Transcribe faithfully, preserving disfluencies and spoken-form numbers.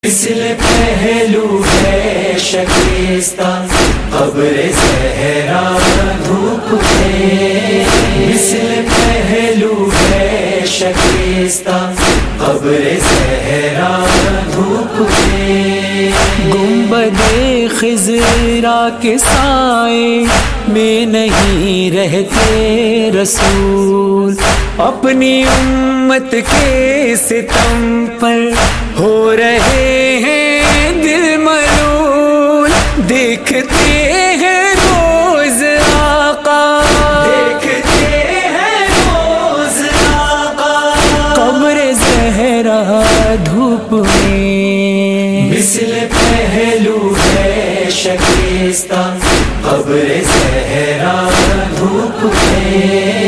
मिसल पहलू है शकीस्ता क़ब्र ज़हरा धूप में। मिसल पहलू है शकीस्ता क़ब्र ज़हरा धूप में। गुंबदे खिज़रा के साए में नहीं रहते रसूल, अपनी उम्मत के सितम पर हो रहे हैं दिल मलूल। देखते हैं रोज़ आका, देखते हैं रोज़ आका क़ब्र ज़हरा धूप में। मिसल पहलू है शकीस्ता क़ब्र ज़हरा धूप में।